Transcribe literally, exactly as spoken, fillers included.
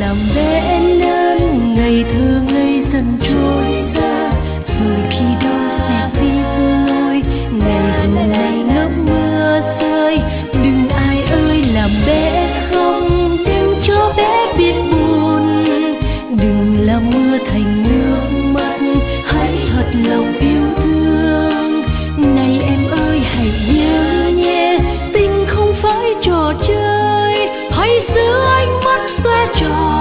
làm bé lớn, ngày thơ ngây dần trôi ra, rồi khi đó sẽ đi rồi. Ngày hôm nay ngớp mưa rơi, đừng ai ơi làm bé không, đừng cho bé biết buồn, đừng làm mưa thành nước mắt, hãy thật lòng yêu thương. Này em ơi hãy nhớ nhé, tình không phải trò chơi, hãy giữ ánh mắt xoe tròn.